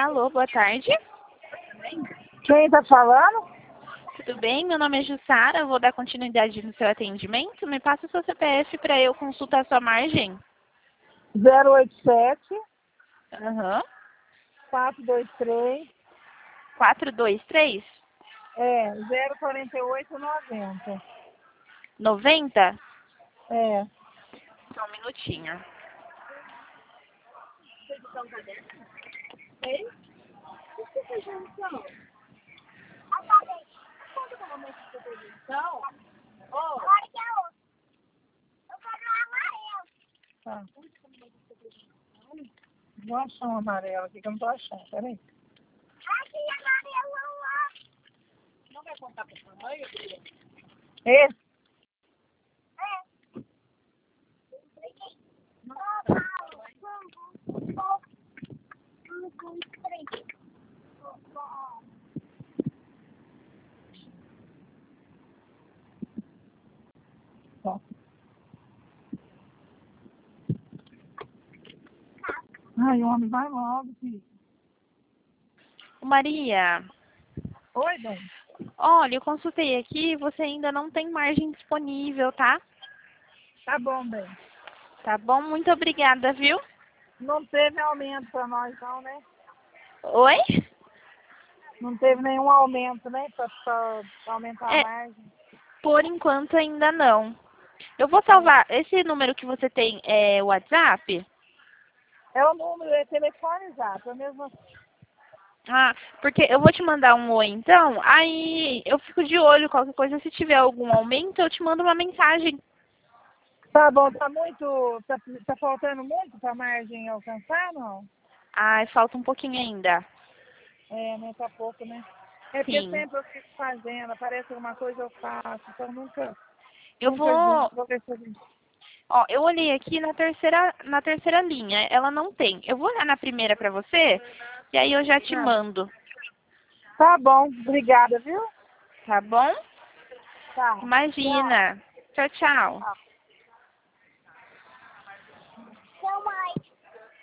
Alô, boa tarde. Quem está falando? Tudo bem? Meu nome é Jussara, vou dar continuidade no seu atendimento. Me passa o seu CPF para eu consultar a sua margem. 087 Aham. 423 423 048 90. 90? É. Só um minutinho. Ei? Tá. Vou achar um amarelo aqui que eu não tô achando. Peraí. Não vai contar pra sua mãe? Esse? Tá. Ai, homem, vai logo, filho. Maria, Oi, bem. olha, eu consultei aqui e você ainda não tem margem disponível, tá? Tá bom, bem. Tá bom? Muito obrigada, viu? Não teve aumento pra nós, não, né? Oi? Não teve nenhum aumento, né? Pra aumentar a É, margem. por enquanto ainda não. Eu vou salvar. Esse número que você tem é o WhatsApp? É o número, é telefone exato, é mesmo assim. Ah, porque eu vou te mandar um oi então, aí eu fico de olho, qualquer coisa, se tiver algum aumento, eu te mando uma mensagem. Tá bom, tá muito. Tá faltando muito pra margem alcançar, não? Ai, falta um pouquinho ainda. É, né? Tá pouco, né? É porque Sim. sempre eu fico fazendo, aparece alguma coisa eu faço, então nunca, Eu nunca vou, junto, vou ver se eu junto. ó, eu olhei aqui na terceira linha, ela não tem. Eu vou olhar na primeira pra você, e aí eu já te mando, Tá bom, obrigada, viu? tá bom? Tá. Tchau. Imagina. Tchau, tchau.